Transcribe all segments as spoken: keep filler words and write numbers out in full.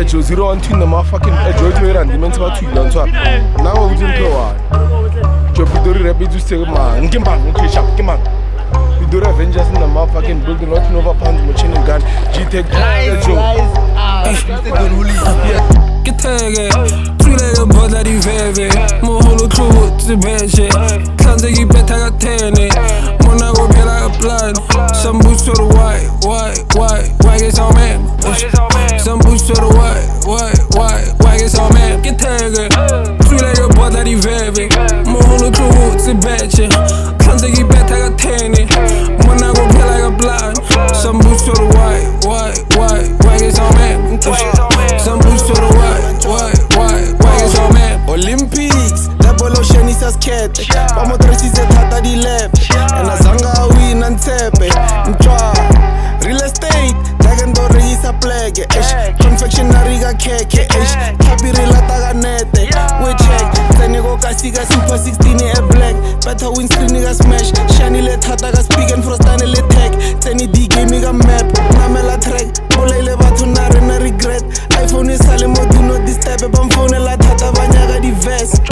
edge zero on twin the motherfucking edge with me and the mental two on top. Now we didn't go. Job do rabbit to say man, give man, okay, sharp, give man. We do Avengers in the motherfucking building, not over pounds machine gun. G take lies, lies, ah, get tagged. Three legged boy that he very. More whole crew to bed shit. Can't take you better got ten it. Mona go pay like a blind. Some boots to the white, white, white, white is all man. Some boots to the white, white, white, white is all man. Get tagged. Three legged boy that he very. More whole crew to bed shit. Can't take you better got ten it. Mona go pay like a blind. Some boots to the white, white, white, white is all man. Some boots to the white, white, white, white is all man. Olympics, revolution is a skate. Vamos tres y se trata de lab. En la zanga win and tepe. Mchwa, real estate. Dragon door is a plague. Confectionery ga keke. Kapiri la taga nete. We check. Tenego kasiga super sixteen e black. Better win screen ga smash. Shani le tata ga speak and frostane le tech. Teni D game ga map. Namela track. Bolele batho na re na regret. iPhone is sale mo do not disturb. Bam phone la tata banyaga di vest.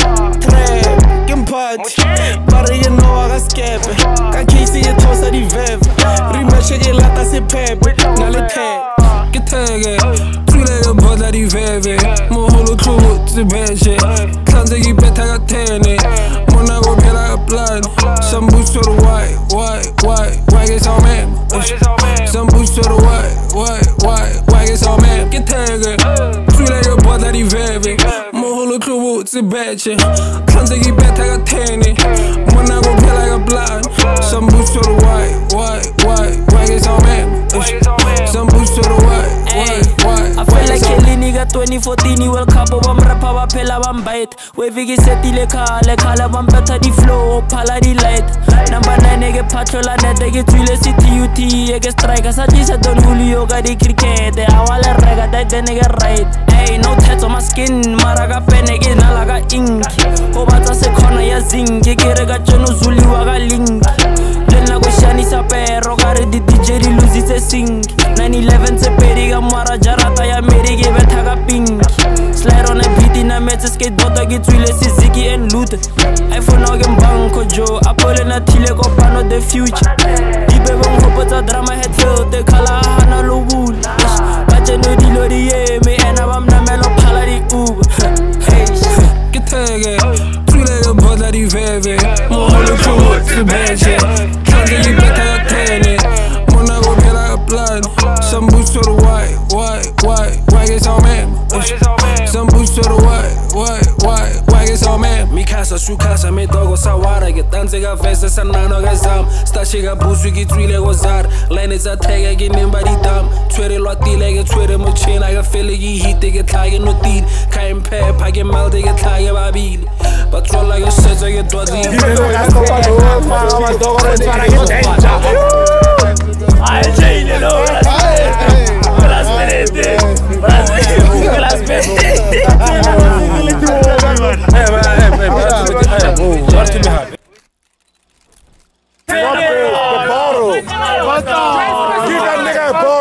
Trap, game party. Bare ye no aga skep. Ka case ye tosa di vev. Rematch ye lata se pep. Na le tag. Get tagged. Three legged boy that he very. More whole crew to bed shit. Can't take you better got ten it. Mona go pay like a blind. Some boots to the white, white, white, white is all man. Some boots to the white, white, white, white is all man. Get tagged. Three legged boy that he very. More whole crew to bed shit. Can't take you better got ten it. Mona go pay like a blind. Some boots to the white, white, white, white is all man. Some boots to the white, white, white. I feel like Kelly nigga twenty fourteen World Cup bam rapper ba phela bam bite. Wave ke setile khale khale bam better di flow phala di light. Number nine ke patrola net ke twile C T U T ke striker sa tisa Don Julio ga di cricket. Awale rega that then ke right. Hey no tats on my skin mara ka pen ke nala ka ink. Go batsa se khona ya zinc ke re ka tjono zuli wa ga link. Lena go shani sa perro ga re di D J di lose se sing. nine eleven se peri ga mara jarata ya meri ke betha ka pink. Slide on a beat in a metse skateboard ke tswile Suzuki and loot. iPhone o ke mbanko jo apole na thile ko pano the future. Dibe bang hopotsa drama head field te khala hana lo bul. Ba tseno di lo di eme ena ba mna melo phala di uber. Hey get tagged. Three legged boy that he very. More whole crew to bed shit. Can't get you better got ten it. Mona go pay like a blind. Some boots to the white, white, white, white is all man. Some boots to the white, white, white, white is all man. Mikasa shukasa me dogo sawara ke tanze ga vese sanano ga zam. Stashi ga busu ki twile go zar. Line is a tag ke nimba di dam. Twere lo tile ke twere mo chena ga fele ki hite ke tlage no tin. Ka impe pa ke malde ke tlage babili. Patrol like a set ke dodi. I'll say you know. Las perete, las perete. Hey man, hey man, hey, watch me hard. The bottle. Give that nigga a ball.